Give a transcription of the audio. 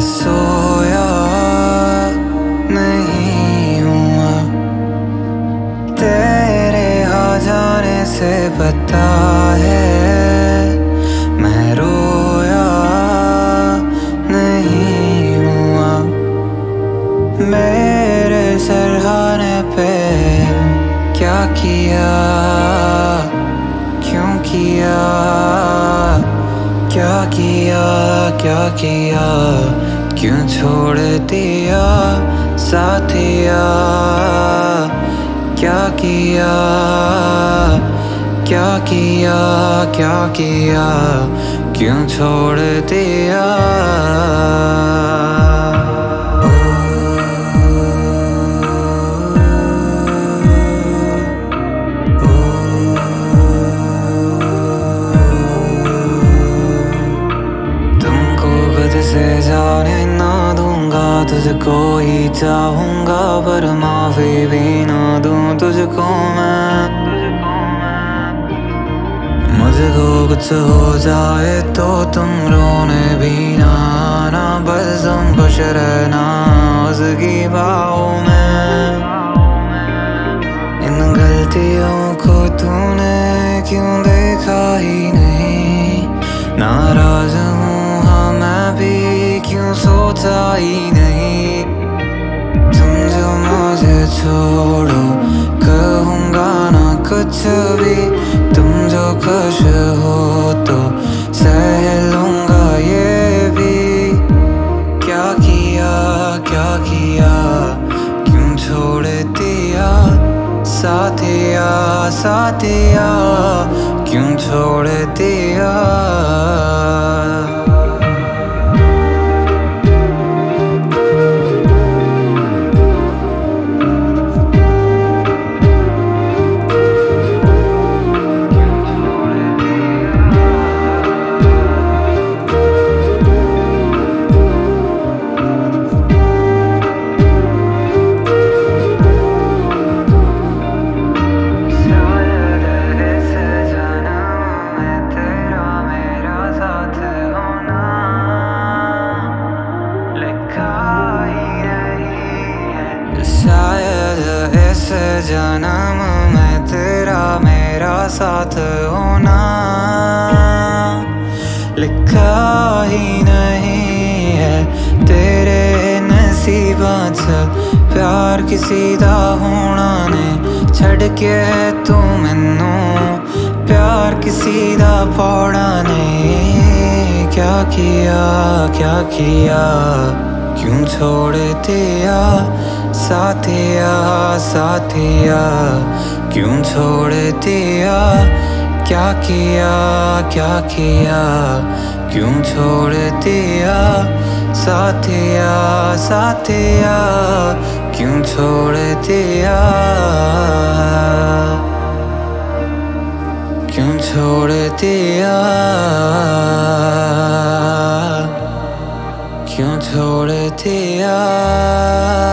सोया नहीं हूँ तेरे आ जाने से पता है मैं रोया नहीं हूँ मेरे सरहाने पे क्या किया क्यों किया क्या किया क्या किया क्यों छोड़ दिया साथिया क्या किया क्या किया क्या किया क्यों छोड़ दिया से जाने ना दूंगा तुझको ही चाहूंगा पर माफी भी ना दूं तुझको मैं मुझको कुछ हो जाए तो तुम रोने भी ना आना बस तुम खुश रहना उसकी बाहों में इन गलतियों को तूने क्यों देखा ही नहीं नाराज हूँ मैं भी क्यों सोचा ही नहीं तुम जो मुझे छोड़ो कहूँगा ना कुछ भी तुम जो खुश हो तो सह लूँगा ये भी क्या किया क्यों छोड़ दिया साथिया साथिया क्यों छोड़ दिया शायद इस जन्म में तेरा मेरा साथ होना लिखा ही नहीं है तेरे नसीबा च प्यार किसी दा होना ने छड़ के तू मैनू प्यार किसी दा पौड़ा ने क्या किया क्यों छोड़ दिया साथिया साथिया क्यों छोड़ दिया क्या किया क्यों छोड़ दिया साथिया साथिया क्यों छोड़ दिया क्यों छोड़ दिया क्यों छोड़ दिया